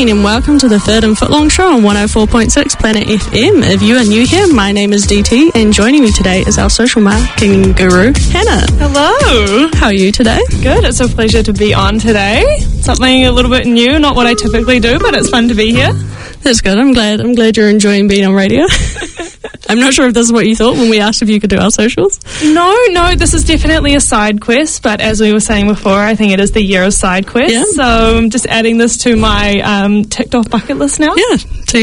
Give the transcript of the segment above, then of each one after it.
morning and welcome to the Third and Footlong Show on 104.6 Planet FM. If you are new here, my name is DT and joining me today is our social marketing guru, Hannah. Hello. How are you today? Good. It's a pleasure to be on today. Something a little bit new, not what I typically do, but it's fun to be here. That's good. I'm glad you're enjoying being on radio. I'm not sure if this is what you thought when we asked if you could do our socials. No, this is definitely a side quest, but as we were saying before, I think it is the year of side quests. Yeah. So I'm just adding this to my ticked off bucket list now. Yeah.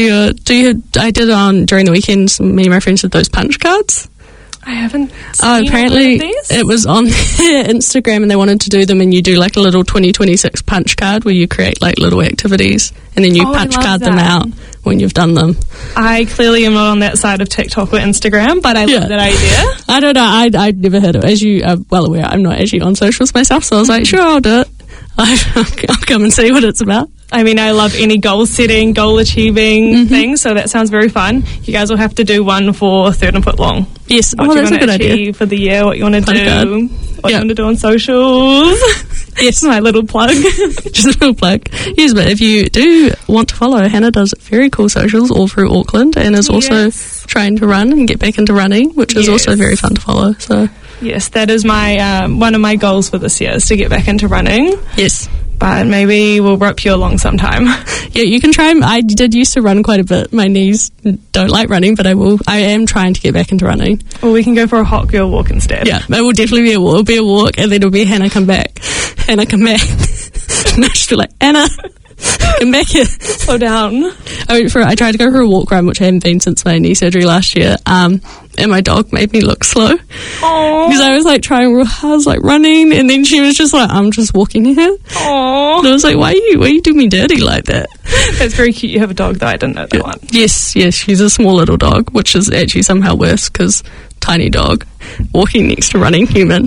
I did on during the weekend, me and my friends did those punch cards. I haven't Oh, apparently these. it was on their Instagram and they wanted to do them, and you do like a little 2026 punch card where you create like little activities and then you punch card them out when you've done them. I clearly am not on that side of TikTok or Instagram, but I love that idea. I don't know. I'd never heard of it. As you are well aware, I'm not actually on socials myself, so I was like, sure, I'll do it. I'll come and see what it's about. I mean, I love any goal setting, goal achieving thing, so that sounds very fun. You guys will have to do one for Third and Footlong. Yes, What that's a good idea. achieve for the year, what you want to do, what you Yep. want to do on socials. Yes, My little plug. just a little plug. Yes, but if you do want to follow, Hannah does very cool socials all through Auckland and is also trying to run and get back into running, which is also very fun to follow. So Yes, that is my one of my goals for this year, is to get back into running. yes. But maybe we'll rope you along sometime. Yeah, you can try. I did used to run quite a bit. My knees don't like running, but I am trying to get back into running. Or we can go for a hot girl walk instead. Yeah, it will definitely be a walk. It'll be a walk, and then it'll be Hannah come back. Hannah come back. And she'll be like, Anna, come back here. Slow down. I tried to go for a walk run, which I haven't been since my knee surgery last year. And my dog made me look slow. Aww. Because I was like trying real hard, I was like running, and then she was just like, I'm just walking here. Aww. And I was like, why you do me dirty like that? That's very cute. You have a dog, though. I didn't know that one. Yes, she's a small little dog, which is actually somehow worse because tiny dog walking next to running human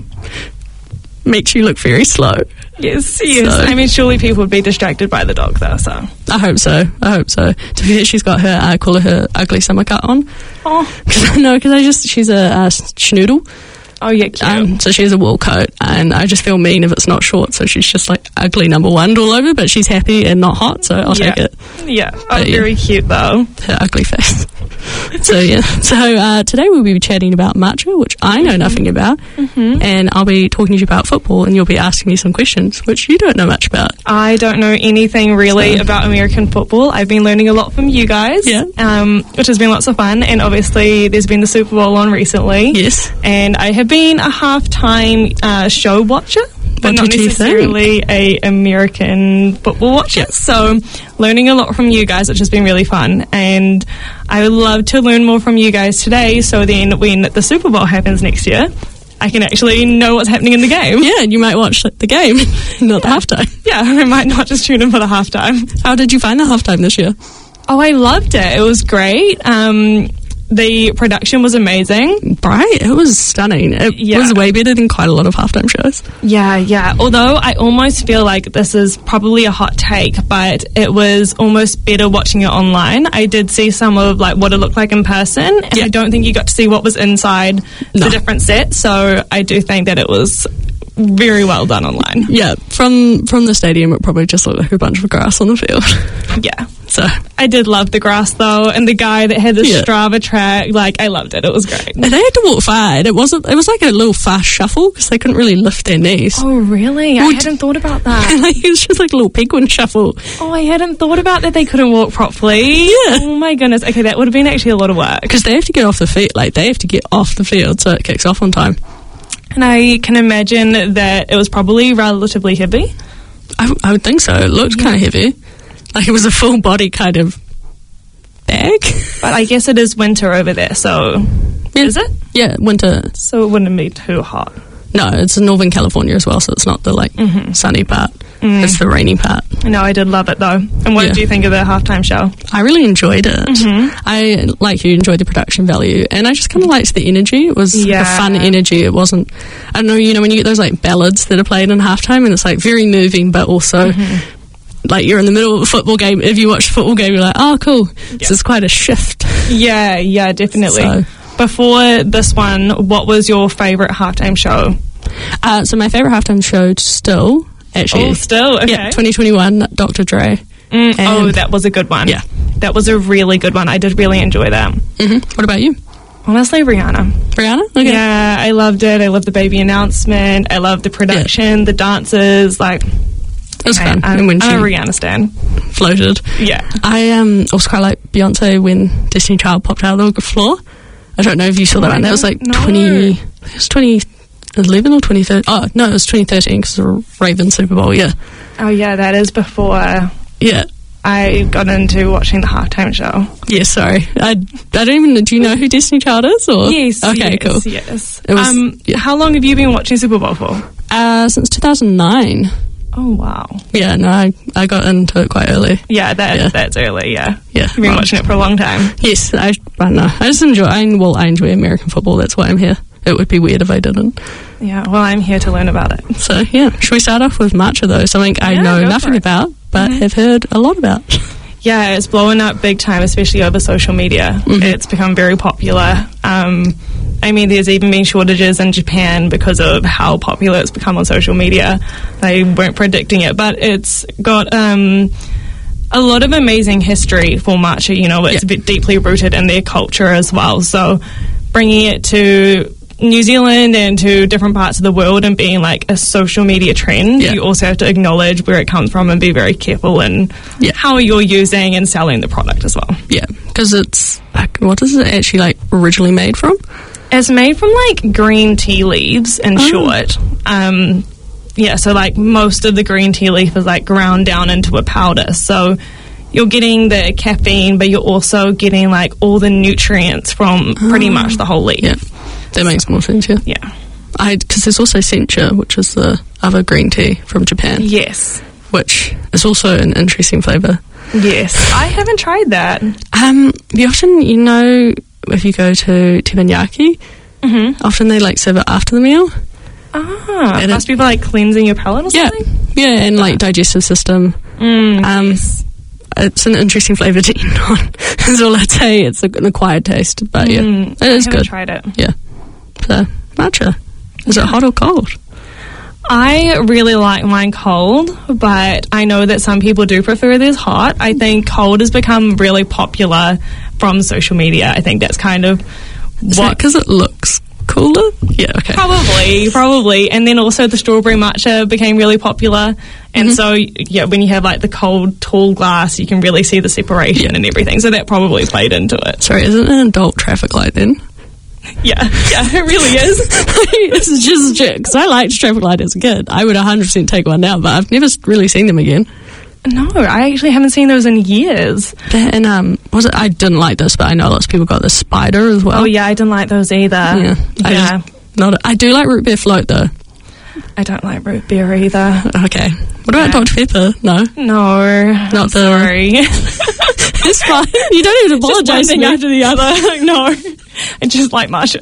makes you look very slow. Yes. So- I mean, surely people would be distracted by the dog, though, so. I hope so. To be fair, she's got her, I call her ugly summer cut on. Oh. Because she's a schnoodle. Oh, yeah, cute. So she has a wool coat, and I just feel mean if it's not short, so she's just like ugly number one all over, but she's happy and not hot, so I'll take it. Yeah. Oh, very cute, though. Her ugly face. So today we'll be chatting about matcha, which I know nothing about, and I'll be talking to you about football, and you'll be asking me some questions which you don't know much about. I don't know anything really about American football. I've been learning a lot from you guys, which has been lots of fun, and obviously there's been the Super Bowl on recently. Yes. And I have been a halftime show watcher, but What not did you necessarily a American football watcher. So learning a lot from you guys, which has been really fun, and I would love to learn more from you guys today, so then when the Super Bowl happens next year, I can actually know what's happening in the game. Yeah, and you might watch the game, not the halftime. Yeah, I might not just tune in for the halftime. How did you find the halftime this year? Oh, I loved it. It was great. The production was amazing. Right, it was stunning. It was way better than quite a lot of halftime shows. Yeah. Although I almost feel like this is probably a hot take, but it was almost better watching it online. I did see some of like what it looked like in person, and I don't think you got to see what was inside the different sets. So I do think that it was very well done online. Yeah, from the stadium, it probably just looked like a bunch of grass on the field. Yeah. So I did love the grass though, and the guy that had the Strava track, like I loved it. It was great. And they had to walk far. It was like a little fast shuffle because they couldn't really lift their knees. Oh really? I hadn't thought about that. It was just like a little penguin shuffle. Oh, I hadn't thought about that. They couldn't walk properly. Yeah. Oh my goodness. Okay, that would have been actually a lot of work. Because they have to get off the field. Like they have to get off the field so it kicks off on time. And I can imagine that it was probably relatively heavy. I would think so. It looked kind of heavy. Like it was a full body kind of bag. But I guess it is winter over there, so... Is it? Yeah, winter. So it wouldn't be too hot. No, it's in Northern California as well, so it's not the sunny part. It's the rainy part. No, I did love it though. And what did you think of the halftime show? I really enjoyed it. I, like you, enjoyed the production value, and I just kind of liked the energy. It was a fun energy. It wasn't, I don't know, when you get those like ballads that are played in halftime, and it's like very moving, but also like you're in the middle of a football game. If you watch a football game, you're like, oh cool, this is quite a shift. Yeah, definitely. So, before this one, what was your favourite halftime show? So my favourite halftime show still, actually. Oh, still? Okay. Yeah, 2021, Dr. Dre. That was a good one. Yeah. That was a really good one. I did really enjoy that. What about you? Honestly, Rihanna. Rihanna? Okay. Yeah, I loved it. I loved the baby announcement. I loved the production, the dances. Like, it was fun. I'm a Rihanna stan. Floated. Yeah. I also quite like Beyonce when Destiny Child popped out of the floor. I don't know if you saw that one. That was like 2011 or 2013. Oh, no, it was 2013 because of the Ravens Super Bowl, yeah. Oh, yeah, that is before... Yeah. I got into watching the halftime show. Yeah, sorry. I don't even... Do you know who Destiny Child is? Or? Yes. Okay, cool. Yes. It was, How long have you been watching Super Bowl for? Since 2009. Oh, wow. Yeah, no, I got into it quite early. Yeah, that's early, yeah. Yeah. You've been watching it for a long time. Yes, I don't know. I just enjoy... I enjoy American football. That's why I'm here. It would be weird if I didn't. Yeah, well, I'm here to learn about it. So, yeah. Should we start off with matcha, though? Something I know nothing about, but have heard a lot about. Yeah, it's blowing up big time, especially over social media. It's become very popular. I mean, there's even been shortages in Japan because of how popular it's become on social media. They weren't predicting it, but it's got a lot of amazing history for matcha. You know, it's deeply rooted in their culture as well. So bringing it to New Zealand and to different parts of the world and being like a social media trend, you also have to acknowledge where it comes from and be very careful in how you're using and selling the product as well. Yeah, because it's like, what is it actually like originally made from? It's made from like green tea leaves, in short. So like most of the green tea leaf is like ground down into a powder. So you're getting the caffeine, but you're also getting like all the nutrients from pretty much the whole leaf. Yeah. That makes more sense, yeah. Because there's also sencha, which is the other green tea from Japan. Yes. Which is also an interesting flavour. Yes. I haven't tried that. You often, you know, if you go to teppanyaki, often they like serve it after the meal. And must be like cleansing your palate or something? Yeah, and like digestive system. Yes. It's an interesting flavour to eat on. Is all I'd say. It's an acquired taste, but it is good. I haven't tried it. Yeah. So, matcha. Is it hot or cold? I really like mine cold, but I know that some people do prefer theirs hot. I think cold has become really popular from social media. I think that's kind of because it looks cooler? Yeah, okay. Probably. And then also the strawberry matcha became really popular. And so, when you have like the cold, tall glass, you can really see the separation and everything. So that probably played into it. Sorry, isn't it an adult traffic light then? Yeah, it really is. It's just because I liked traffic light as a kid. I would 100% take one now, but I've never really seen them again. No, I actually haven't seen those in years. And I didn't like this, but I know lots of people got the spider as well. Oh yeah, I didn't like those either. Yeah. I do like root beer float though. I don't like root beer either. Okay. What about Dr. Pepper? No. Not sorry. It's fine. You don't even apologise to me. After the other. No. I just like matcha.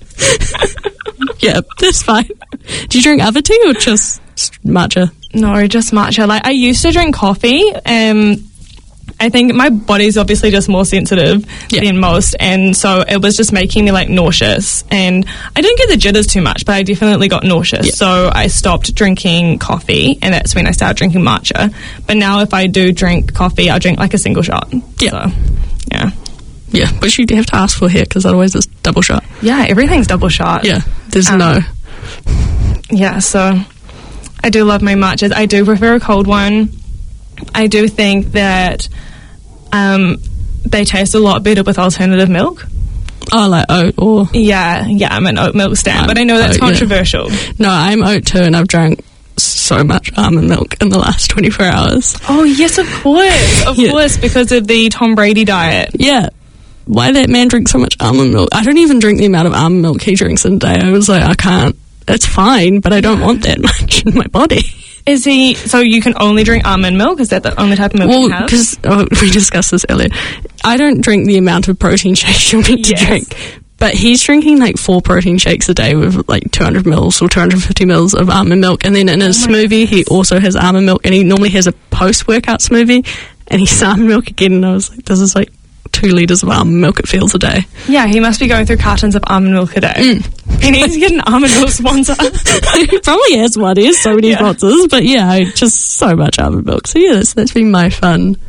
Yeah, that's fine. Do you drink other tea or just matcha? No, just matcha. Like I used to drink coffee. I think my body's obviously just more sensitive than most, and so it was just making me like nauseous. And I didn't get the jitters too much, but I definitely got nauseous. So I stopped drinking coffee, and that's when I started drinking matcha. But now if I do drink coffee, I'll drink like a single shot. Yeah. So, yeah, but you have to ask for here because otherwise it's double shot. Yeah, everything's double shot. Yeah, there's no. Yeah, so I do love my matchas. I do prefer a cold one. I do think that they taste a lot better with alternative milk. Oh, like oat or... Yeah, I'm an oat milk stan, but I know that's controversial. Yeah. No, I'm oat too, and I've drank so much almond milk in the last 24 hours. Oh, yes, of course. Of course, because of the Tom Brady diet. Yeah. Why that man drink so much almond milk? I don't even drink the amount of almond milk he drinks in a day. I was like, I can't. It's fine, but I don't want that much in my body. Is he... So you can only drink almond milk? Is that the only type of milk you have? Well, because we discussed this earlier. I don't drink the amount of protein shakes you're meant to drink. But he's drinking like 4 protein shakes a day with like 200 mils or 250 mils of almond milk. And then in his smoothie, he also has almond milk. And he normally has a post-workout smoothie. And he's almond milk again. And I was like, this is like 2 litres of almond milk, it feels, a day. Yeah, he must be going through cartons of almond milk a day. He needs to get an almond milk sponsor. He probably has one. He has so many sponsors. But just so much almond milk. So that's been my fun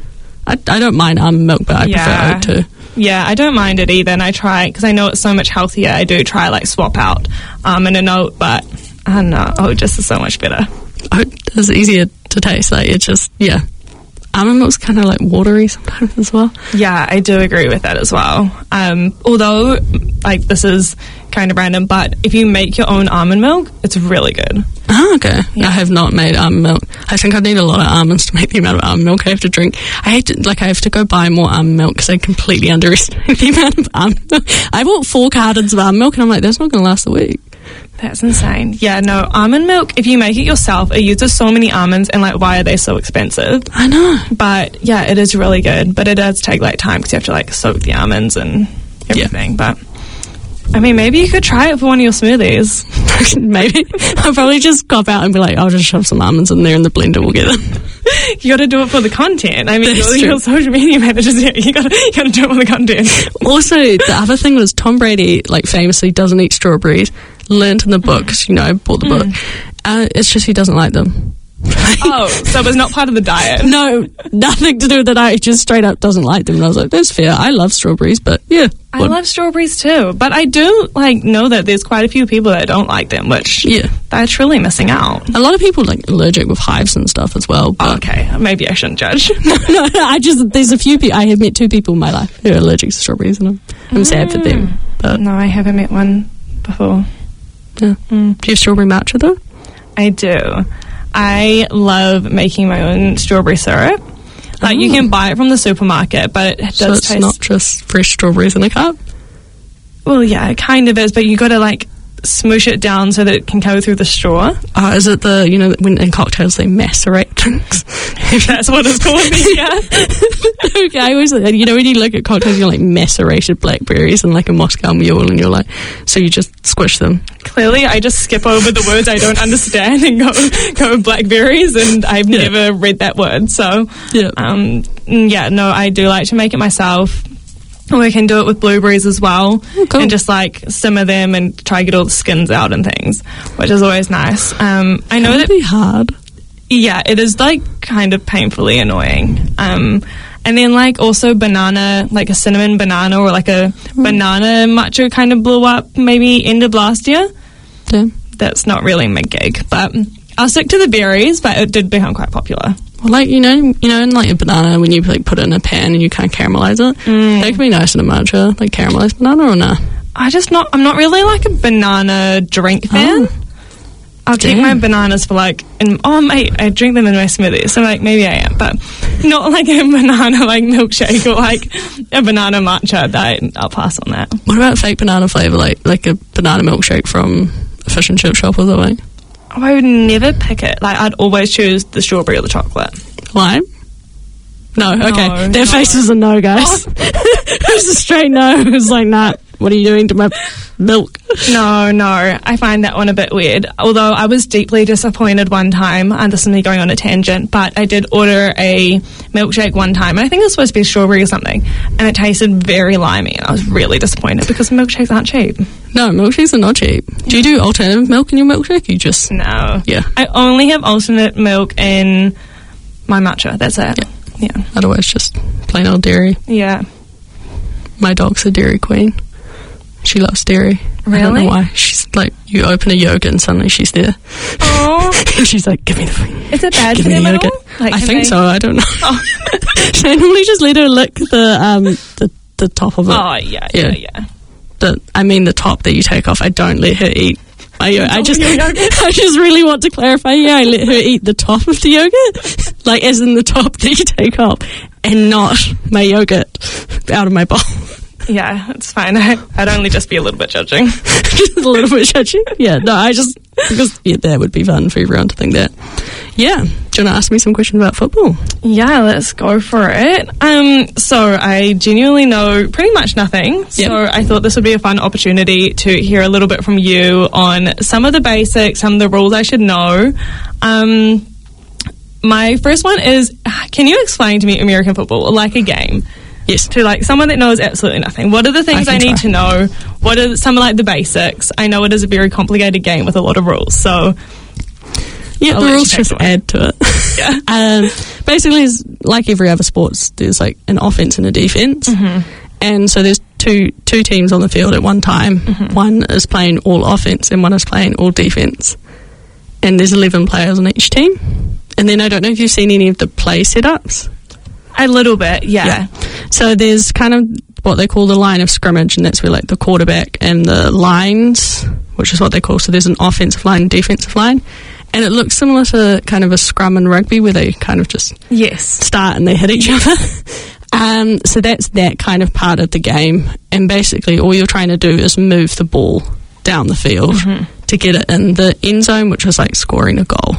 I don't mind almond milk, but I prefer oat too. Yeah, I don't mind it either, and I try, because I know it's so much healthier, I do try, like, swap out almond and oat, but I don't know, oat just is so much better. Oat is easier to taste, like, it's just, yeah. Almond milk's kind of, like, watery sometimes as well. Yeah, I do agree with that as well. Although, like, this is kind of random, but if you make your own almond milk, it's really good. Oh, okay. Yeah. I have not made almond milk. I think I need a lot of almonds to make the amount of almond milk I have to drink. I have to go buy more almond milk because I completely underestimate the amount of almond milk. I bought 4 cartons of almond milk and I'm like, that's not going to last a week. That's insane. Yeah, no, almond milk, if you make it yourself, it uses so many almonds, and, like, why are they so expensive? I know. But, yeah, it is really good. But it does take, like, time because you have to, like, soak the almonds and everything. Yeah. But, I mean, maybe you could try it for one of your smoothies. Maybe. I'll probably just cop out and be like, I'll just shove some almonds in there and the blender will get them. You got to do it for the content. I mean, your social media managers, you got to do it for the content. Also, the other thing was Tom Brady, like, famously doesn't eat strawberries. Learned in the book, bought the book. It's just he doesn't like them. Oh, so it was not part of the diet? No, nothing to do with the diet. He just straight up doesn't like them. And I was like, that's fair. I love strawberries, but yeah. I love strawberries too, but I do, like, know that there's quite a few people that don't like them, which they're truly missing out. A lot of people, like, allergic with hives and stuff as well. But okay, maybe I shouldn't judge. No, there's a few people. I have met 2 people in my life who are allergic to strawberries, and I'm sad for them. But no, I haven't met one before. Yeah. Do you have strawberry matcha though? I do. I love making my own strawberry syrup. Like, you can buy it from the supermarket, but it does taste... it's not just fresh strawberries in a cup? Well, yeah, it kind of is, but you got to, like, smoosh it down so that it can go through the straw. Is it when in cocktails they macerate things? That's what it's called, yeah. Okay, I always, when you look at cocktails, you're like macerated blackberries and like a Moscow Mule, and you're like, so you just squish them. Clearly, I just skip over the words I don't understand and go blackberries, and I've never read that word, so no, I do like to make it myself. We can do it with blueberries as well, cool. And just, like, simmer them and try to get all the skins out and things, which is always nice. I know that it can be hard. Yeah, it is, like, kind of painfully annoying. And then, like, also banana, like a cinnamon banana or like a banana matcha kind of blew up maybe end of last year. Yeah. That's not really my gig, but I'll stick to the berries, but it did become quite popular. Well, like, in like a banana, when you, like, put it in a pan and you kind of caramelize it, that can be nice in a matcha, like caramelized banana or nah? I'm not really, like, a banana drink fan. I'll keep my bananas for, like, I drink them in my smoothies, so, like, maybe I am, but not like a banana, like, milkshake or, like, a banana matcha. I'll pass on that. What about fake banana flavour, like a banana milkshake from a fish and chip shop or something? Oh, I would never pick it. Like, I'd always choose the strawberry or the chocolate. Lime? No, okay. Their face was a no, guys. It was a straight no. It was like, nah, what are you doing to my milk? No, I find that one a bit weird. Although I was deeply disappointed one time, and this is me going on a tangent, but I did order a milkshake one time, and I think it was supposed to be strawberry or something, and it tasted very limey, and I was really disappointed because milkshakes aren't cheap. No, milkshakes are not cheap. Do you do alternative milk in your milkshake? You just... No. Yeah. I only have alternate milk in my matcha. That's it. Yeah. Otherwise, just plain old dairy. Yeah. My dog's a dairy queen. She loves dairy. Really? I don't know why. She's like, you open a yogurt and suddenly she's there. Oh. And she's like, give me the thing. Is it bad for them at all? Like, I think so. I don't know. Oh. I normally just let her lick the top of it. Oh, yeah. The top that you take off, I don't let her eat. I just really want to clarify. Yeah, I let her eat the top of the yogurt, like as in the top that you take off, and not my yogurt out of my bowl. Yeah, it's fine. I'd only just be a little bit judging. Just a little bit judging? Yeah, no, because that would be fun for everyone to think that. Yeah. Do you want to ask me some questions about football? Yeah, let's go for it. So I genuinely know pretty much nothing. Yep. So I thought this would be a fun opportunity to hear a little bit from you on some of the basics, some of the rules I should know. My first one is, can you explain to me American football like a game? Yes. To, like, someone that knows absolutely nothing. What are the things I need to know? What are some of, like, the basics? I know it is a very complicated game with a lot of rules, so... Yeah, the rules just add to it. Yeah. Basically, it's like every other sports, there's like an offense and a defense. Mm-hmm. And so there's two teams on the field at one time. Mm-hmm. One is playing all offense and one is playing all defense. And there's 11 players on each team. And then I don't know if you've seen any of the play setups. A little bit, yeah. So there's kind of what they call the line of scrimmage, and that's where like the quarterback and the lines, which is what they call. So there's an offensive line and defensive line. And it looks similar to kind of a scrum in rugby where they kind of just start and they hit each other. So that's that kind of part of the game. And basically all you're trying to do is move the ball down the field to get it in the end zone, which is like scoring a goal.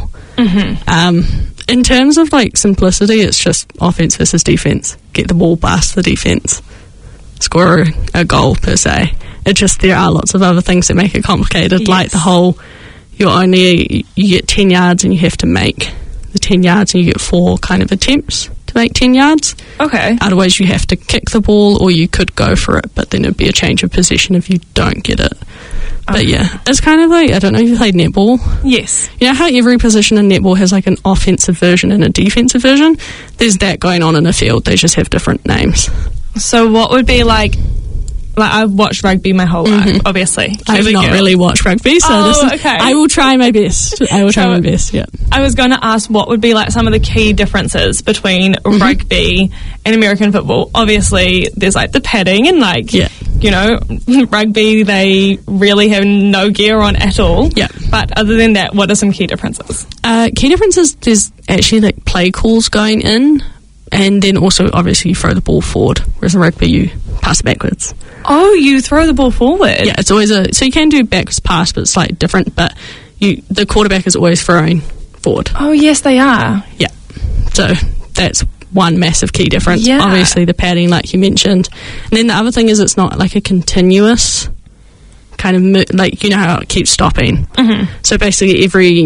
In terms of like simplicity, it's just offense versus defense. Get the ball past the defense, score a goal per se. It's just there are lots of other things that make it complicated, like the whole you get 10 yards and you have to make the 10 yards and you get 4 kind of attempts to make 10 yards. Okay. Otherwise you have to kick the ball or you could go for it, but then it'd be a change of possession if you don't get it. But yeah, it's kind of like, I don't know if you played netball. Yes. You know how every position in netball has like an offensive version and a defensive version? There's that going on in the field. They just have different names. So what would be like I've watched rugby my whole life, obviously. I've not really watched rugby, so okay. I will try my best. Yeah. I was going to ask what would be like some of the key differences between rugby and American football. Obviously, there's like the padding and like, you know, rugby, they really have no gear on at all. Yeah. But other than that, what are some key differences? Key differences, there's actually like play calls going in, and then also obviously you throw the ball forward, whereas in rugby you pass it backwards. Oh, you throw the ball forward? Yeah, it's always so you can do backwards pass, but it's slightly different, but the quarterback is always throwing forward. Oh, yes, they are. Yeah. So that's one massive key difference. Yeah. Obviously the padding, like you mentioned. And then the other thing is it's not like a continuous kind of, like, you know how it keeps stopping. So basically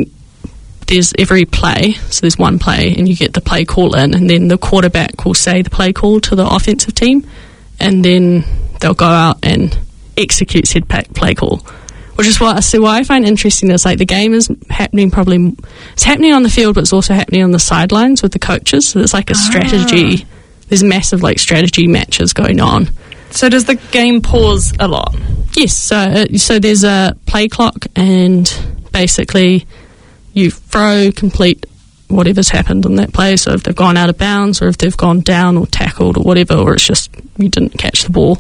there's every play, so there's one play, and you get the play call in, and then the quarterback will say the play call to the offensive team, and then they'll go out and execute said play call. Which is what I find interesting is like the game is happening it's happening on the field, but it's also happening on the sidelines with the coaches. So it's like a strategy. There's massive like strategy matches going on. So does the game pause a lot? Yes. So there's a play clock, and basically you throw, complete whatever's happened in that play. So if they've gone out of bounds, or if they've gone down or tackled or whatever, or it's just you didn't catch the ball.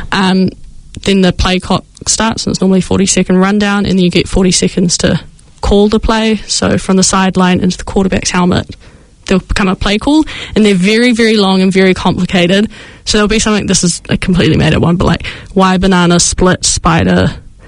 Then the play clock starts, and it's normally 40-second rundown, and then you get 40 seconds to call the play. So from the sideline into the quarterback's helmet, there'll become a play call, and they're very, very long and very complicated. So there'll be something, this is a completely made up one, but like why banana, split, spider,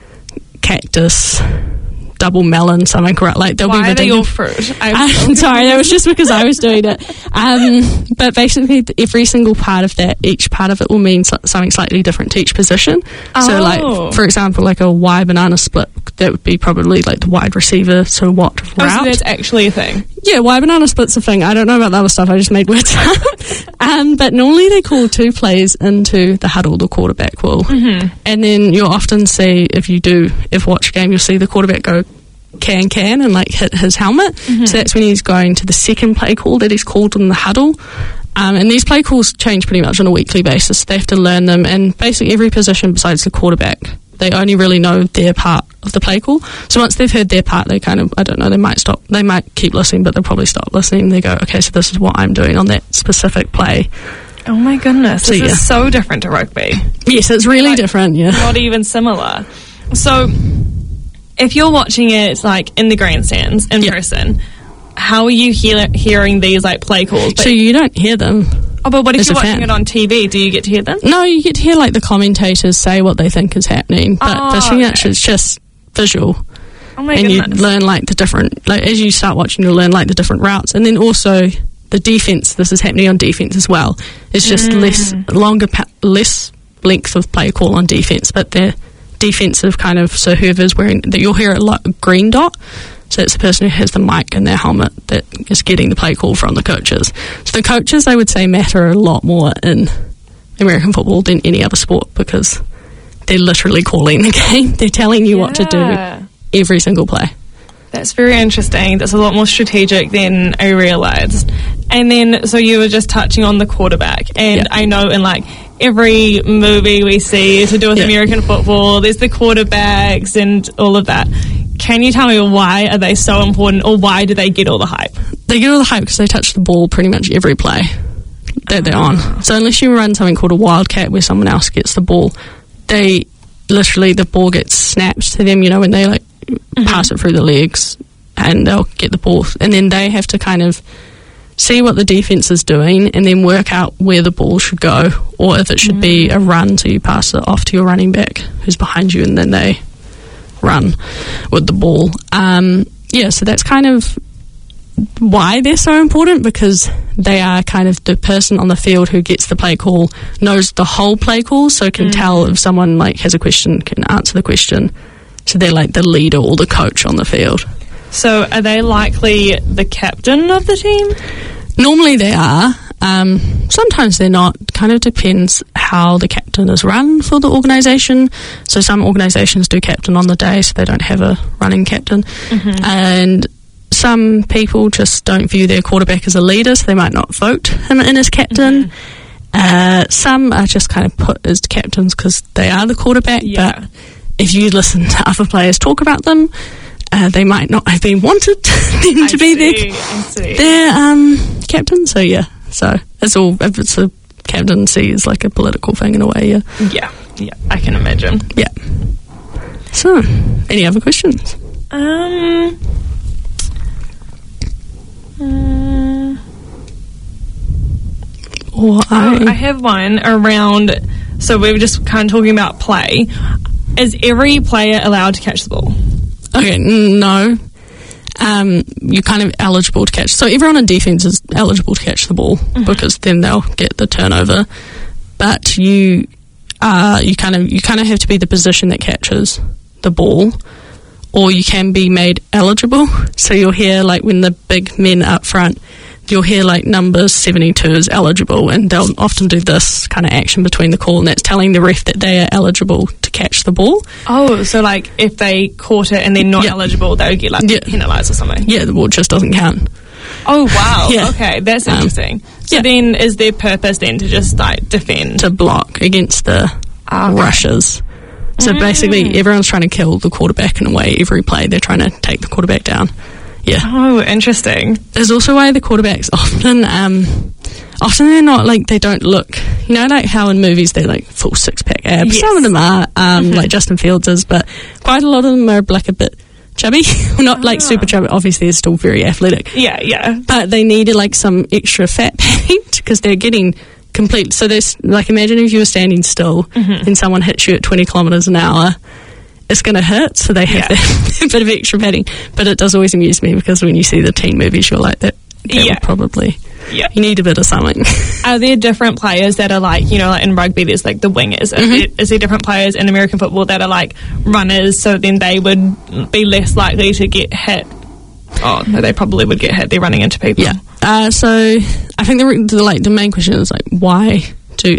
cactus, double melon, something correct. Like they'll Why be ridiculous. Are they all fruit? I'm sorry, that was just because I was doing it. But basically, every single part of that, each part of it will mean something slightly different to each position. So, like for example, like a Y banana split, that would be probably like the wide receiver. So what route? Oh, so that's actually a thing. Yeah, Y banana split's a thing. I don't know about the other stuff. I just made words up. But normally they call 2 plays into the huddle. The quarterback will, and then you'll often see if watch a game, you'll see the quarterback go can and like hit his helmet. So that's when he's going to the second play call that he's called in the huddle. And these play calls change pretty much on a weekly basis. They have to learn them, and basically every position besides the quarterback, they only really know their part of the play call. So once they've heard their part, they kind of, I don't know, they might stop. They might keep listening, but they'll probably stop listening. They go, okay, so this is what I'm doing on that specific play. Oh my goodness, this is so different to rugby. Yes, it's really different, Not even similar. So if you're watching it like in the grandstands in person, how are you hearing these like play calls? So you don't hear them. Oh, but what if you're watching it on TV? Do you get to hear them? No, you get to hear like the commentators say what they think is happening, but pretty much it's just visual. Oh my goodness. And you learn like the different, like as you start watching, you'll learn like the different routes, and then also the defense. This is happening on defense as well. It's just less length of play call on defense, but they're defensive kind of. So whoever's wearing that, you'll hear a green dot. So it's the person who has the mic in their helmet that is getting the play call from the coaches. So the coaches, I would say, matter a lot more in American football than any other sport, because they're literally calling the game. They're telling you what to do every single play. That's very interesting. That's a lot more strategic than I realised. And then, so you were just touching on the quarterback. And I know in like every movie we see to do with American football, there's the quarterbacks and all of that. Can you tell me why are they so important, or why do they get all the hype? They get all the hype because they touch the ball pretty much every play that they're on. So unless you run something called a wildcat where someone else gets the ball, they literally, the ball gets snapped to them, you know, when they like pass it through the legs, and they'll get the ball. And then they have to kind of see what the defense is doing and then work out where the ball should go, or if it should be a run, so you pass it off to your running back who's behind you and then they run with the ball. So that's kind of why they're so important, because they are kind of the person on the field who gets the play call, knows the whole play call, so can tell if someone like has a question, can answer the question. So they're like the leader or the coach on the field. So are they likely the captain of the team? Normally they are. Sometimes they're not. Kind of depends how the captain is run for the organisation. So some organisations do captain on the day, so they don't have a running captain. And some people just don't view their quarterback as a leader, so they might not vote him in as captain. Some are just kind of put as captains because they are the quarterback, but if you listen to other players talk about them, they might not have been wanted to be their captain. So so it's all, if it's a captaincy, is like a political thing in a way. Yeah, I can imagine. Yeah. So, any other questions? I have one around, so we were just kind of talking about play. Is every player allowed to catch the ball? Okay, no. You're kind of eligible to catch. So everyone on defense is eligible to catch the ball because then they'll get the turnover. But you kind of have to be the position that catches the ball, or you can be made eligible. So you'll hear like when the big men up front, you'll hear like number 72 is eligible, and they'll often do this kind of action between the call, and that's telling the ref that they are eligible to catch the ball. Oh, so like if they caught it and they're not eligible, they'll get like penalised or something? Yeah, the ball just doesn't count. Oh, wow. Okay, that's interesting. So then is their purpose then to just like defend? To block against the rushes. So basically everyone's trying to kill the quarterback in a way. Every play they're trying to take the quarterback down. Yeah. Oh, interesting. There's also a way the quarterbacks often they're not like, they don't look, you know, like how in movies they're like full six-pack abs. Some of them are, like Justin Fields is, but quite a lot of them are like a bit chubby. Not like super chubby, obviously they're still very athletic. Yeah. But they needed like some extra fat padding because they're getting complete. So there's like, imagine if you were standing still and someone hits you at 20 kilometres an hour, it's going to hurt, so they have that bit of extra padding. But it does always amuse me because when you see the teen movies, you're like, that would probably, you need a bit of something. Are there different players that are like, you know, like in rugby there's like the wingers. Is there different players in American football that are like runners, so then they would be less likely to get hit? Oh, no, they probably would get hit. They're running into people. Yeah. So I think the main question is like, why do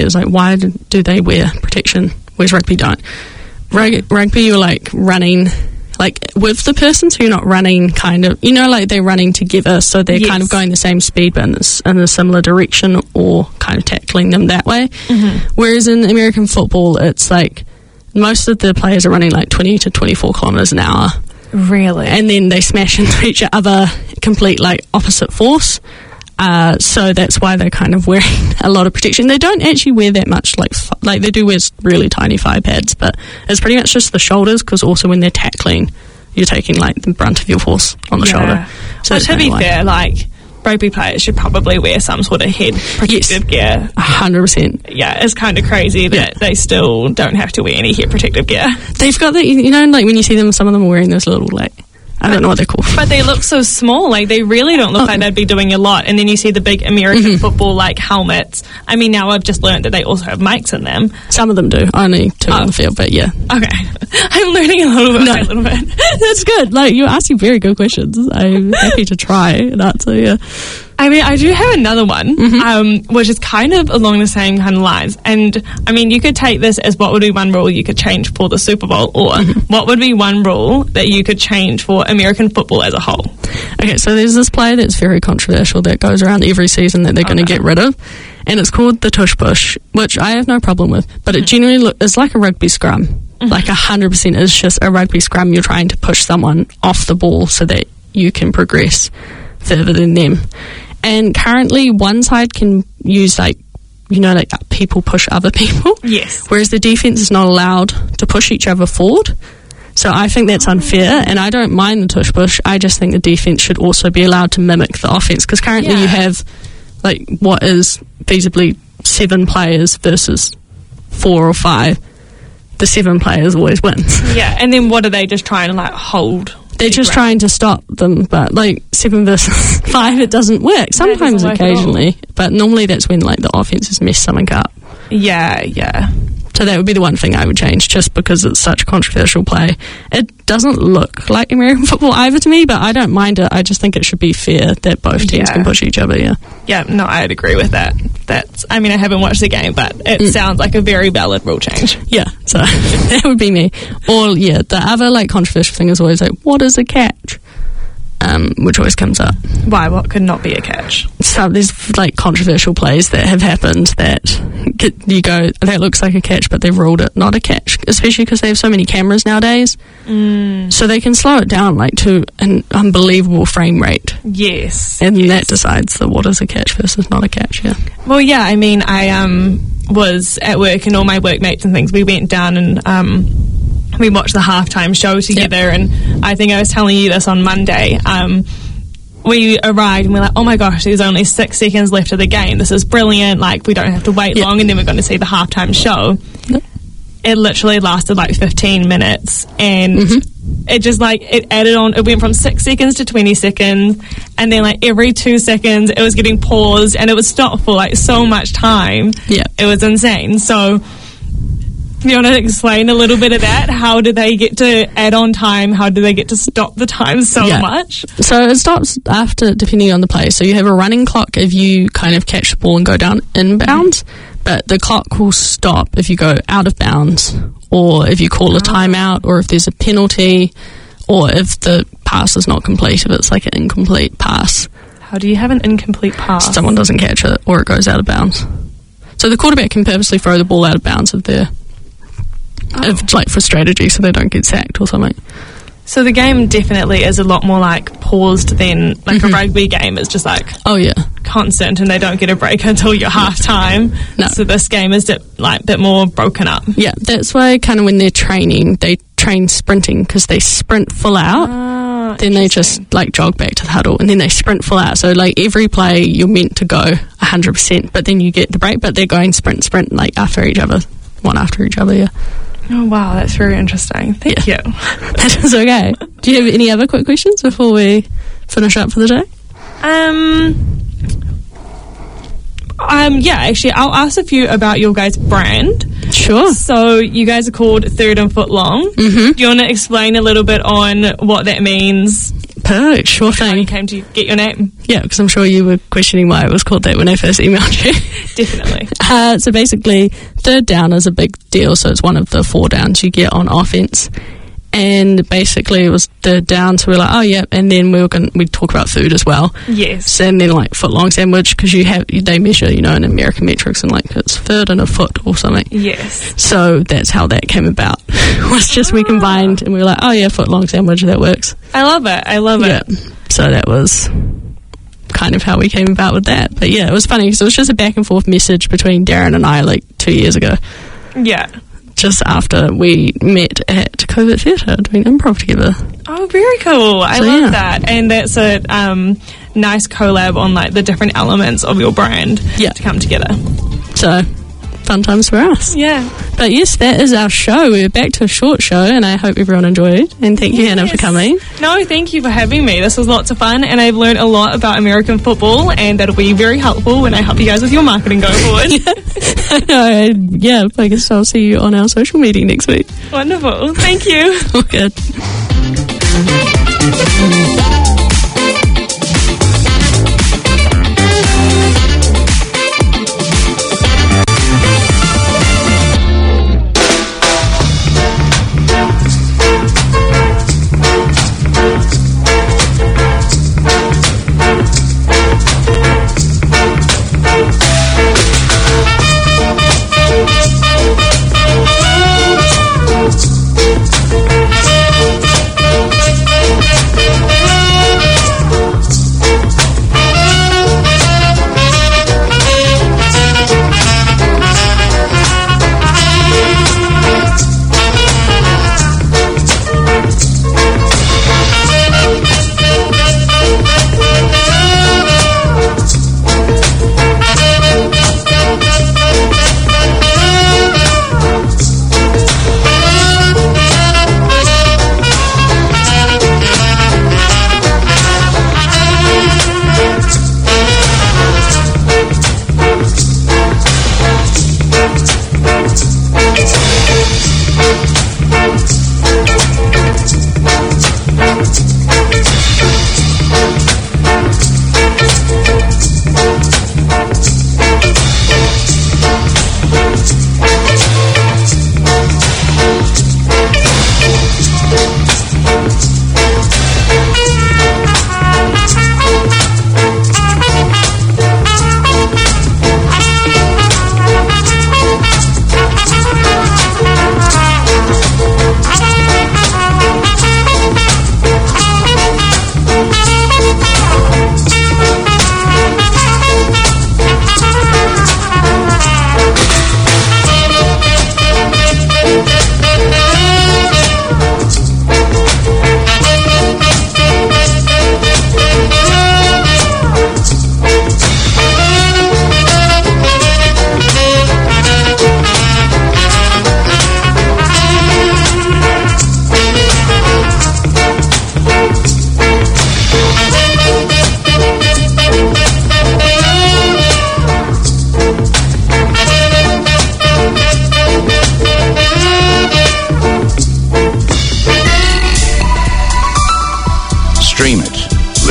they wear protection, whereas rugby don't? Rugby, you're like running like with the person, so you're not running kind of, you know, like they're running together, so they're kind of going the same speed but in a similar direction, or kind of tackling them that way. Whereas in American football, it's like most of the players are running like 20 to 24 kilometres an hour. Really? And then they smash into each other, complete like opposite force. So that's why they're kind of wearing a lot of protection. They don't actually wear that much, like they do wear really tiny thigh pads, but it's pretty much just the shoulders, because also when they're tackling, you're taking like the brunt of your force on the shoulder. So well, to be fair, like rugby players should probably wear some sort of head protective gear. 100%. Yeah, it's kind of crazy that they still don't have to wear any head protective gear. They've got the, you know, like when you see them, some of them are wearing those little like, I don't know what they're called. But they look so small. Like, they really don't look like they'd be doing a lot. And then you see the big American football, like, helmets. I mean, now I've just learned that they also have mics in them. Some of them do. Only two on the field, but yeah. Okay. I'm learning a little bit. That's good. Like, you're asking very good questions. I'm happy to try and answer, I mean, I do have another one, which is kind of along the same kind of lines. And, I mean, you could take this as what would be one rule you could change for the Super Bowl, or what would be one rule that you could change for American football as a whole? Okay, so there's this play that's very controversial that goes around every season that they're going to get rid of, and it's called the tush push, which I have no problem with, but it generally is like a rugby scrum. Like 100% is just a rugby scrum. You're trying to push someone off the ball so that you can progress further than them. And currently one side can use like people push other people. Yes. Whereas the defense is not allowed to push each other forward. So I think that's unfair, and I don't mind the tush push. I just think the defense should also be allowed to mimic the offense, because currently you have like what is feasibly 7 players versus 4 or 5. The 7 players always wins. Yeah, and then what are they just trying to like hold? They're just trying to stop them, but like 7 versus 5, it doesn't work. Sometimes, occasionally, but normally that's when like the offense has messed something up. Yeah. So that would be the one thing I would change, just because it's such a controversial play. It doesn't look like American football either to me, but I don't mind it. I just think it should be fair that both teams can push each other, Yeah, no, I'd agree with that. I mean, I haven't watched the game, but it sounds like a very valid rule change. Yeah, so that would be me. Or, the other, like, controversial thing is always, like, what is a catch? Which always comes up. Why? What could not be a catch? So there's like controversial plays that have happened that you go, that looks like a catch, but they've ruled it not a catch, especially because they have so many cameras nowadays. So they can slow it down like to an unbelievable frame rate. Yes. And that decides what is a catch versus not a catch, Well, yeah, I mean, I was at work and all my workmates and things, we went down and we watched the halftime show together, and I think I was telling you this on Monday. We arrived and we're like, oh my gosh, there's only 6 seconds left of the game. This is brilliant. Like, we don't have to wait long, and then we're going to see the halftime show. It literally lasted like 15 minutes, and it just like, it added on. It went from 6 seconds to 20 seconds, and then like every 2 seconds it was getting paused, and it was stopped for like so much time. It was insane. So, you want to explain a little bit of that? How do they get to add on time? How do they get to stop the time so much? So it stops after, depending on the play. So you have a running clock if you kind of catch the ball and go down inbounds, but the clock will stop if you go out of bounds, or if you call a timeout, or if there's a penalty, or if the pass is not complete, if it's like an incomplete pass. How do you have an incomplete pass? Someone doesn't catch it, or it goes out of bounds. So the quarterback can purposely throw the ball out of bounds if they're like for strategy, so they don't get sacked or something. So the game definitely is a lot more like paused than like a rugby game. It's just like constant, and they don't get a break until your half time. So this game is like a bit more broken up. Yeah, that's why kind of when they're training, they train sprinting, because they sprint full out, then they just like jog back to the huddle, and then they sprint full out. So like every play you're meant to go 100%, but then you get the break, but they're going sprint like after each other, one after each other. Oh, wow, that's very interesting. Thank you. That is okay. Do you have any other quick questions before we finish up for the day? Yeah, actually, I'll ask a few about your guys' brand. Sure. So you guys are called Third and Foot Long. Do you want to explain a little bit on what that means? Perfect, sure thing. How you came to get your name? Yeah, because I'm sure you were questioning why it was called that when I first emailed you. Definitely. So basically, third down is a big deal, so it's one of the 4 downs you get on offense. And basically it was third down, so we're like, and then we'd talk about food as well. Yes. And then like foot long sandwich, because they measure, in American metrics, and like it's third and a foot or something. Yes. So that's how that came about. Was just we combined, and we were like, foot long sandwich, that works. I love it. So that was kind of how we came about with that. But it was funny, because it was just a back and forth message between Darren and I like 2 years ago. Yeah. Just after we met at COVID Theatre doing improv together. Oh, very cool. I love that. And that's a nice collab on like the different elements of your brand to come together. So, fun times for us. Yeah. But yes, that is our show. We're back to a short show, and I hope everyone enjoyed. And thank you, Hannah, for coming. No, thank you for having me. This was lots of fun, and I've learned a lot about American football, and that'll be very helpful when I help you guys with your marketing going forward. I know. I guess I'll see you on our social meeting next week. Wonderful. Thank you. All good.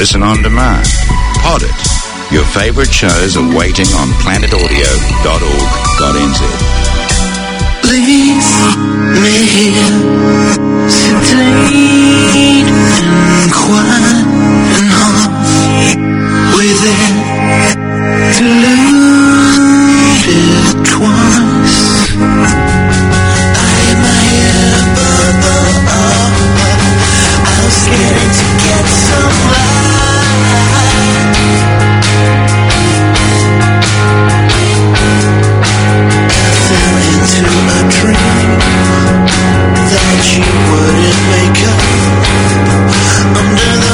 listen on demand. Pod it. Your favourite shows are waiting on planetaudio.org.nz. Leave me here, sedate and quiet and half within, deluded twice. I hit my head up, I was scared to get some light. Fell into a dream that you wouldn't wake up under the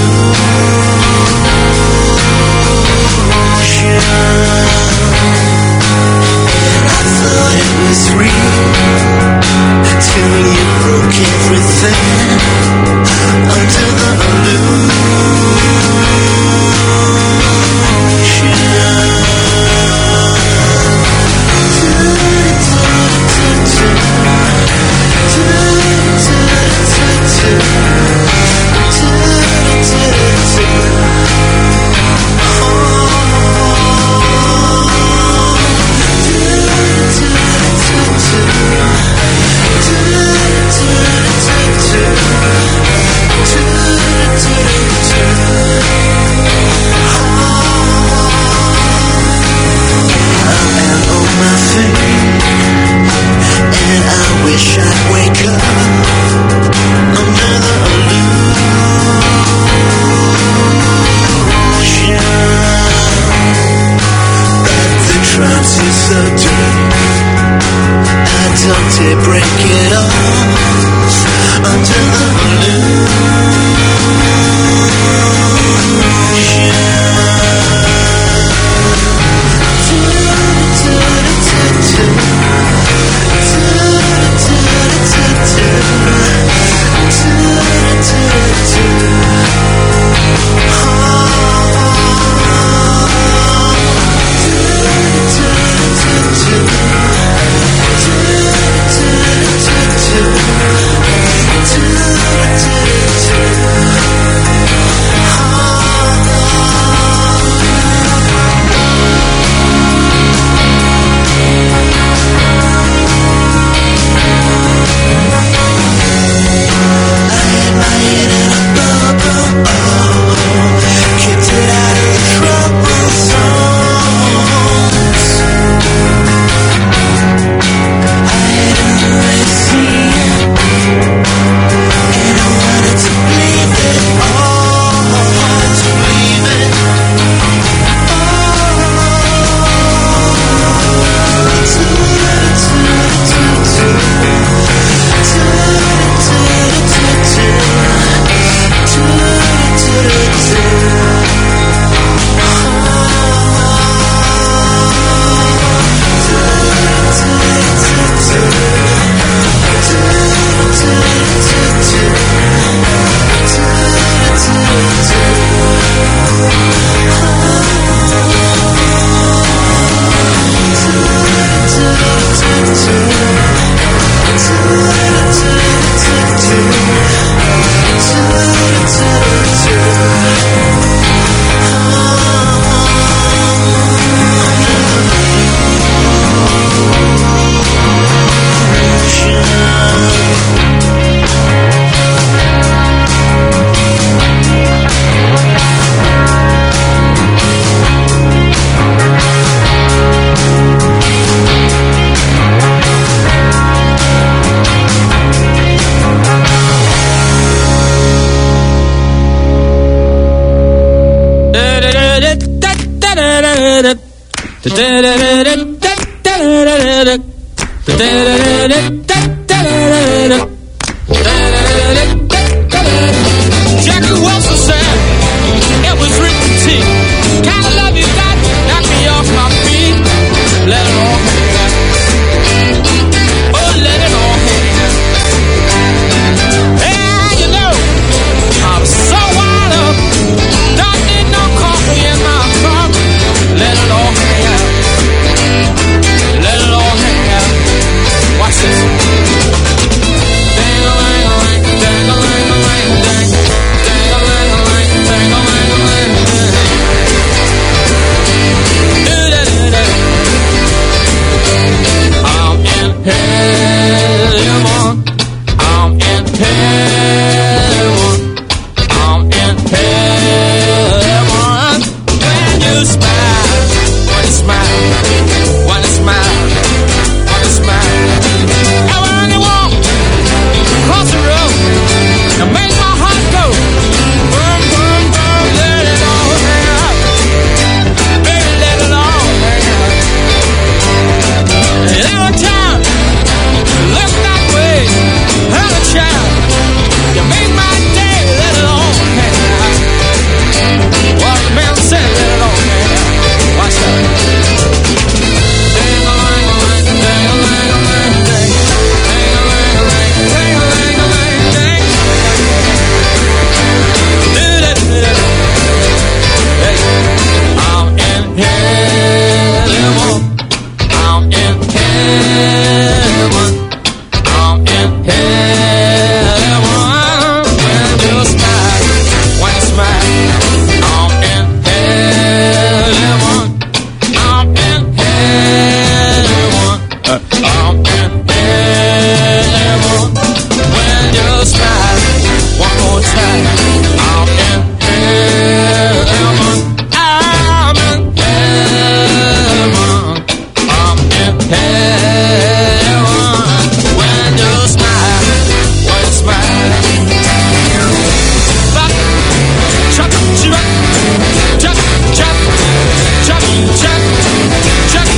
illusion. And I thought it was real until you broke everything under the Jackie Wilson said it was written T. Kind of love you got, knock me off my feet. Let it all hang out. Oh, let it all hang out. Yeah, you know, I was so wild up. Don't need no coffee in my cup. Let it all hang out. Let it all hang out. Watch this. heaven. I'm in heaven. I'm in heaven. When you smile, when you smile, when you smile, when you smile. And when you walk across the road, you make my heart go boom, boom, boom. Let it all hang out, baby, let it all hang out. Every time you look that way, have a child, you make my day. Let it all hang out. What the man said, let it all hang out. Watch out. Ding-a-ling-a-ling, ding-a-ling-a-ling, ding. Ding-a-ling-a-ling, ding-a-ling-a-ling, ding. Do-da-do-da-do. Hey, I'm in heaven. I'm in heaven. I'm in heaven. When you smile, when you smile. I'm in heaven. I'm in heaven. I'm in heaven. When you smile, one more time. I'm in heaven. I'm in heaven. I'm in heaven. When you smile, when you smile. Bop, chop, chop, chop, chop, chop, chop, chop, chop,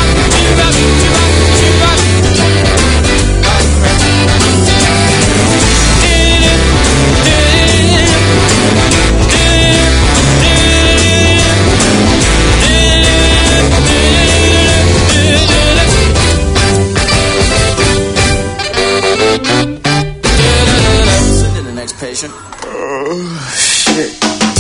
Send in the next patient. Shit.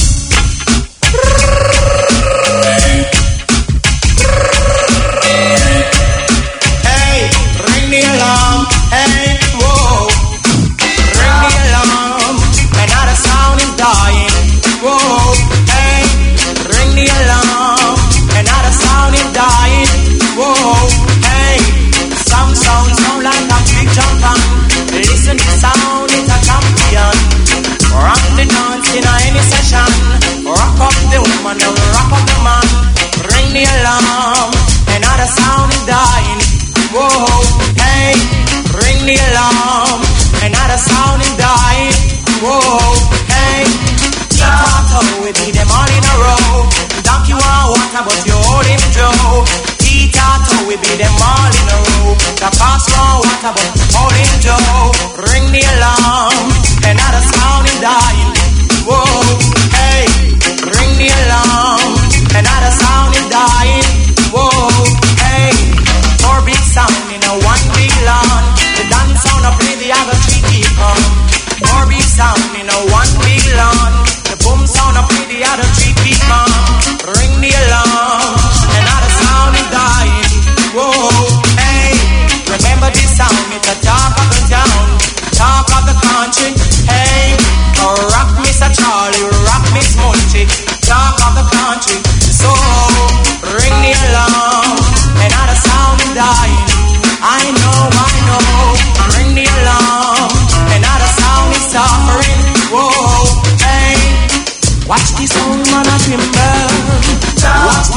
Hey, ring the alarm. Hey, whoa. Ring the alarm. Another sound is dying. Whoa. Hey, ring the alarm. Another sound is dying. Whoa. Hey, sound like a big jumper. Listen to sound, it's a champion. Rock the dance in any session. Rock up the woman and rock up the man. Ring the alarm, another sound is dying. Whoa, hey, ring the alarm, another sound is dying. Whoa, hey, Tato, we beat them all in a row. Donkey want water, but you're holding Joe. Tato, we beat them all in a row. The cost want water, but holding Joe. Ring the alarm, another sound is dying. Whoa, hey, ring the alarm, another sound is dying. Whoa, hey, four big sound in a one big lawn. The dance sound up play the other three people. Four big sound in a one big lawn. The boom sound up play the other three people. Ring the alarm, another sound is dying. Whoa, hey, remember this sound, it's a talk of the town, talk of the country. Hey, rock Mr. Charlie, rock Miss Monty, talk of the country. So, ring the alarm, another sound is dying. I know, ring the alarm, another sound is suffering. Whoa, hey, watch this sound man a timber. Watch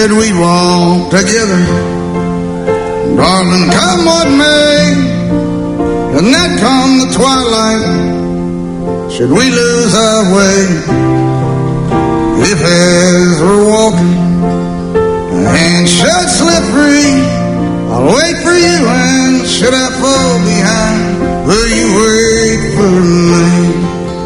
said we'd walk together. Darling, come what may, and that come the twilight, should we lose our way? If as we're walking, a hand should slip free, I'll wait for you, and should I fall behind, will you wait for me?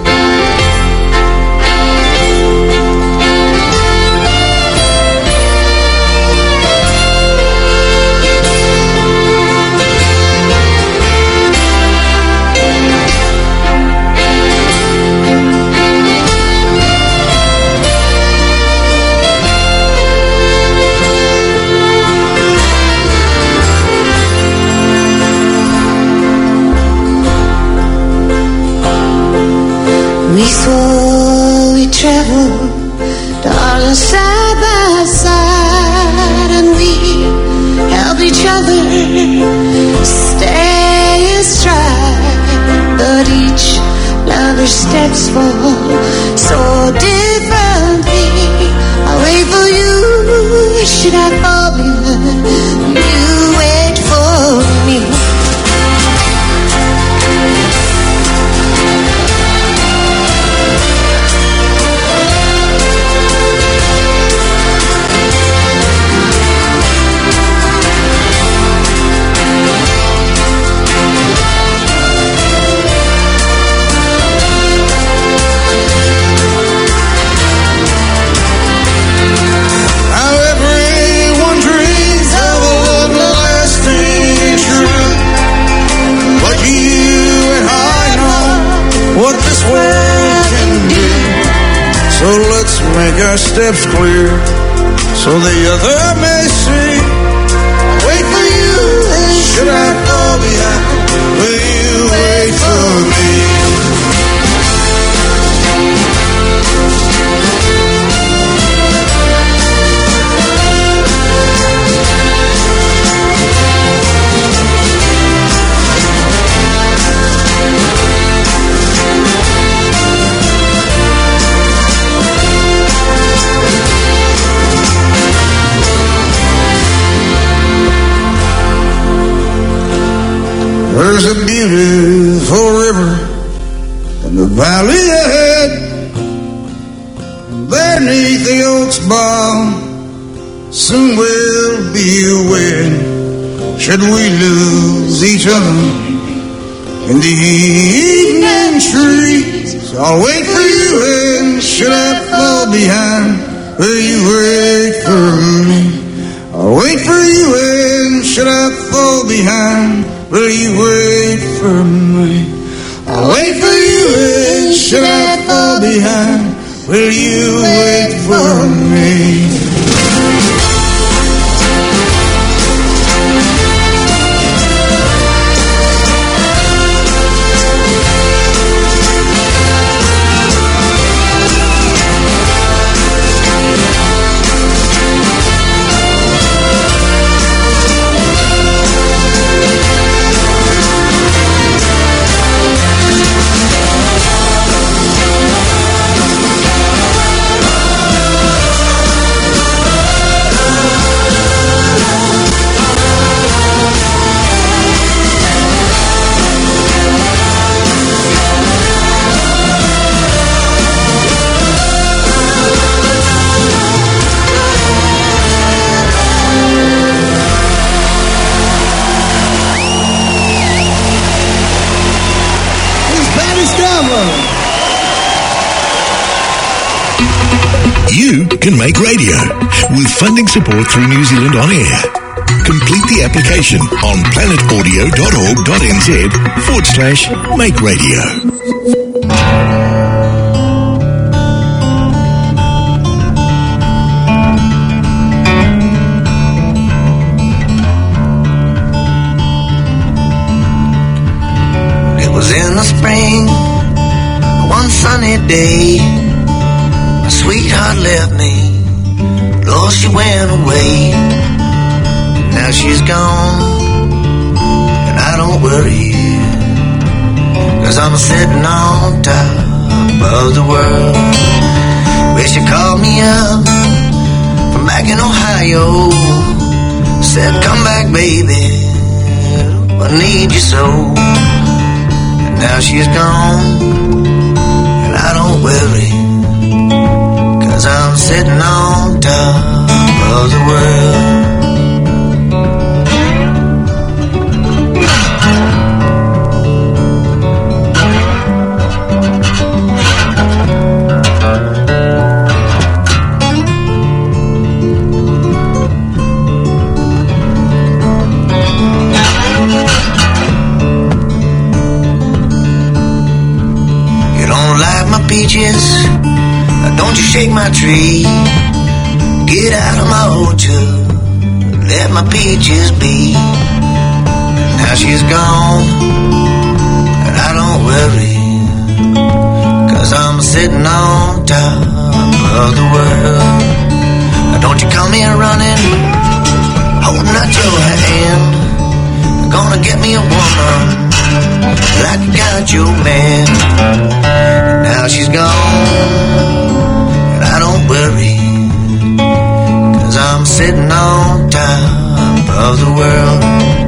We slowly traveled, darling, side by side, and we held each other, stay astride. But each lover's steps fall so differently. I'll wait for you, should I fall behind, you wait for me. So let's make our steps clear, so the other may see. Wait for you, should I fall behind, will you wait for me? There's a beautiful river in the valley ahead, and there neath the oaks bough soon we'll be wed. Should we lose each other in the evening trees, I'll wait for you, and should I fall behind, will you wait for me? I'll wait for you, and should I fall behind, will you wait for me? I'll wait for you, and should I fall behind, will you wait for me? You can make radio with funding support through New Zealand On Air. Complete the application on planetaudio.org.nz/make radio. It was in the spring, one sunny day. My sweetheart left me, Lord, she went away. Now she's gone, and I don't worry, 'cause I'm sitting on top of the world. Wish you called me up from back in Ohio. Said, come back, baby, I need you so. And now she's gone, and I don't worry, 'cause I'm sitting on top of the world. Peaches, don't you shake my tree. Get out of my orchard, let my peaches be. Now she's gone, and I don't worry, 'cause I'm sitting on top of the world. Now don't you come here running, holding out your hand. Gonna get me a woman like you got your man. Now she's gone, and I don't worry, 'cause I'm sitting on top of the world.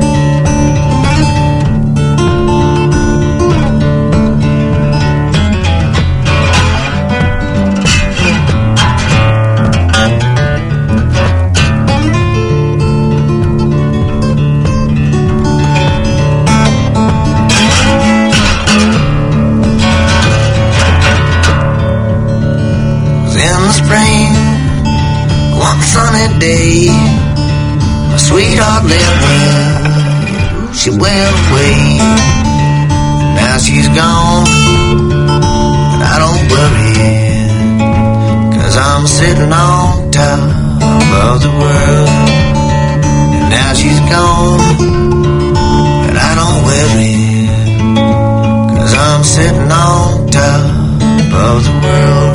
Sunny day, my sweetheart left me, she went away. Now she's gone, and I don't worry, 'cause I'm sitting on top of the world. Now she's gone, and I don't worry, 'cause I'm sitting on top of the world.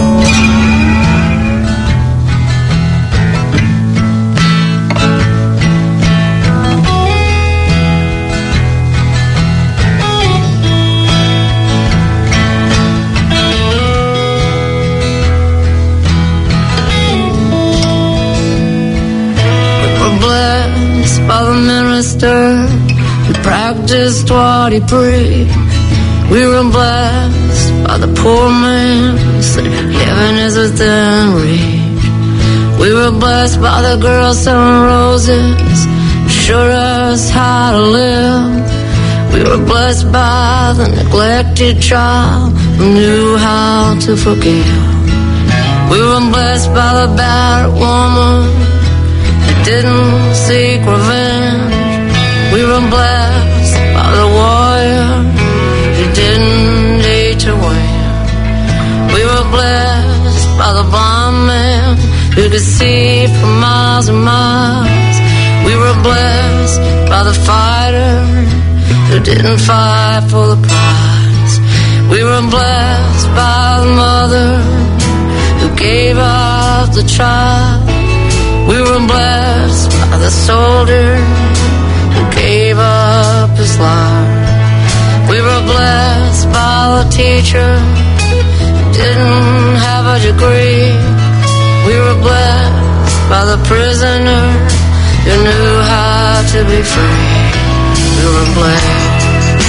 By the minister who practiced what he preached. We were blessed by the poor man who said heaven is within reach. We were blessed by the girl selling roses who showed us how to live. We were blessed by the neglected child who knew how to forgive. We were blessed by the battered woman didn't seek revenge. We were blessed by the warrior who didn't need to win. We were blessed by the blind man who could see for miles and miles. We were blessed by the fighter who didn't fight for the prize. We were blessed by the mother who gave up the child. We were blessed by the soldier who gave up his life. We were blessed by the teacher who didn't have a degree. We were blessed by the prisoner who knew how to be free. We were blessed.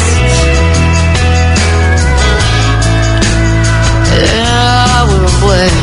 Yeah, we were blessed.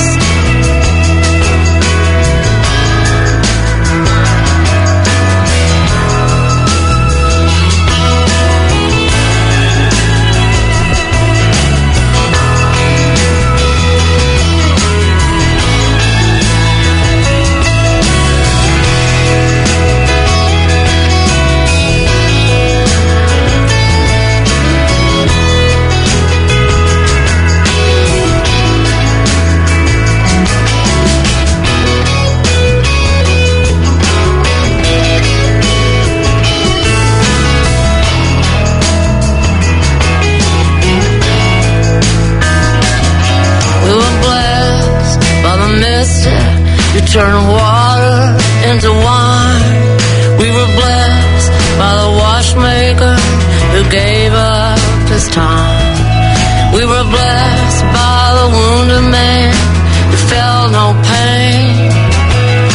Turn water into wine. We were blessed by the watchmaker who gave up his time. We were blessed by the wounded man who felt no pain.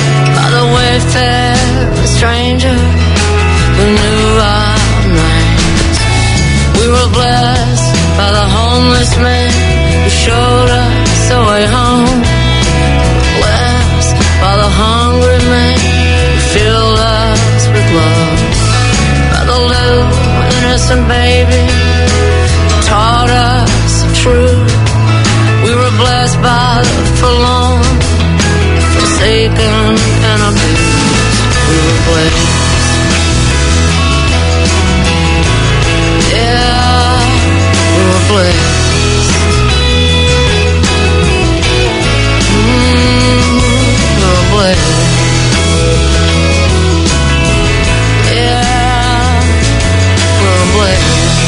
fair, a stranger who knew our names. We were blessed by the homeless man who showed us the way home. Blessed by the hungry man who filled us with love. By the little innocent baby who taught us the truth. We were blessed by the forlorn, forsaken and abused. We were blessed. Yeah, we were blessed. We were blessed. Yeah, we were blessed.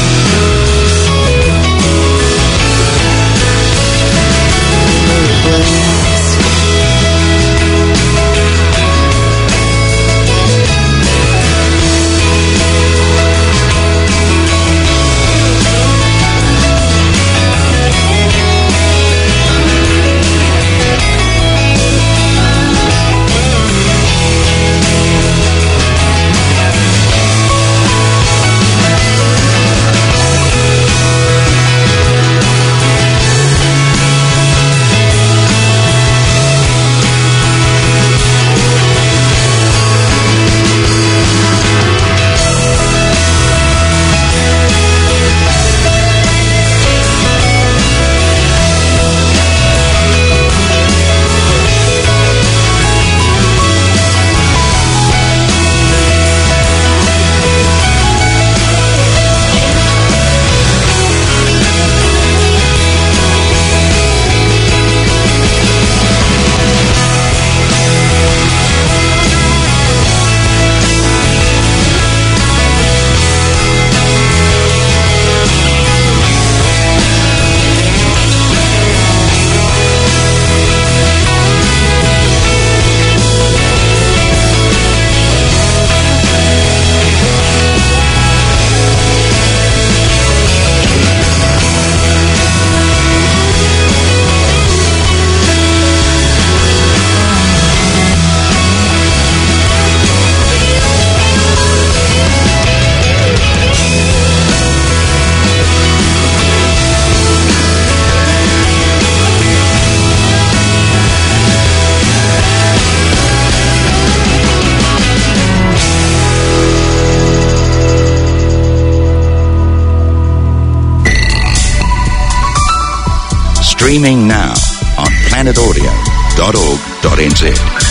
Streaming now on planetaudio.org.nz.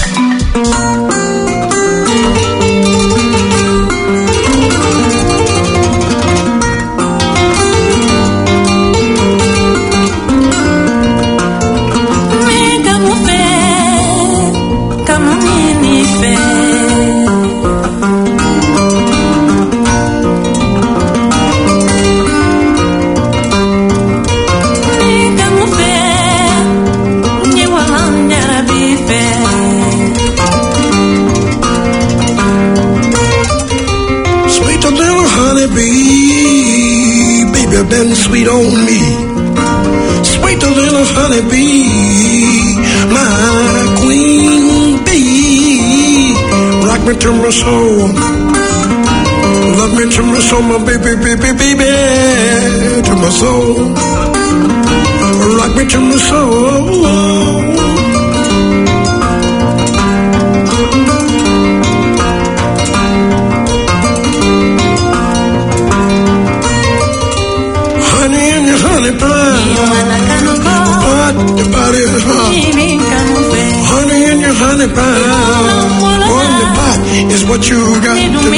Been sweet on me, sweet a little honeybee, my queen bee. Rock me to my soul, love me to my soul, my baby, baby, baby, to my soul. Rock me to my soul. Honey in your honey pie, on your pot is what you got to love,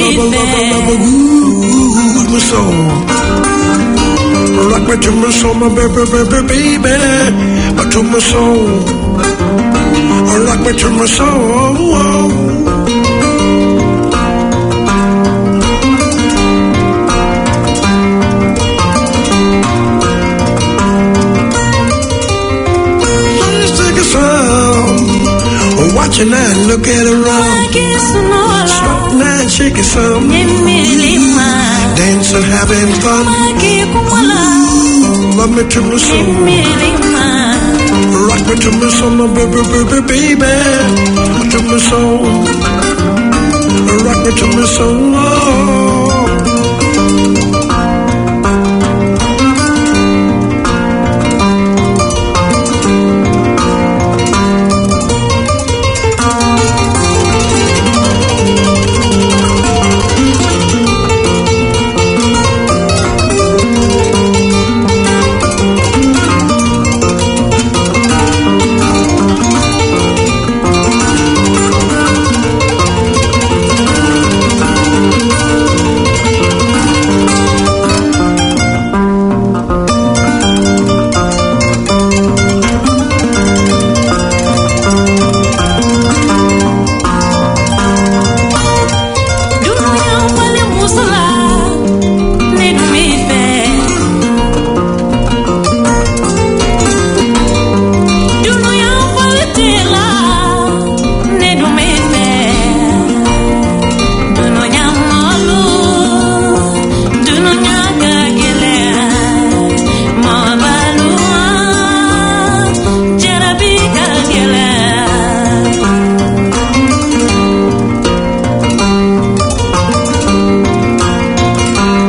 my soul. Rock me to my soul, my baby, baby, baby, to my soul. Rock me to my soul. Watching that, look at her round. Strut and shake it some. Dancing, having fun. Ooh, love me to my soul. Rock me to my soul, my baby, baby, baby. To my soul. it took me so long.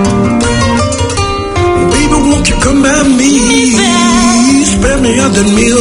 The meal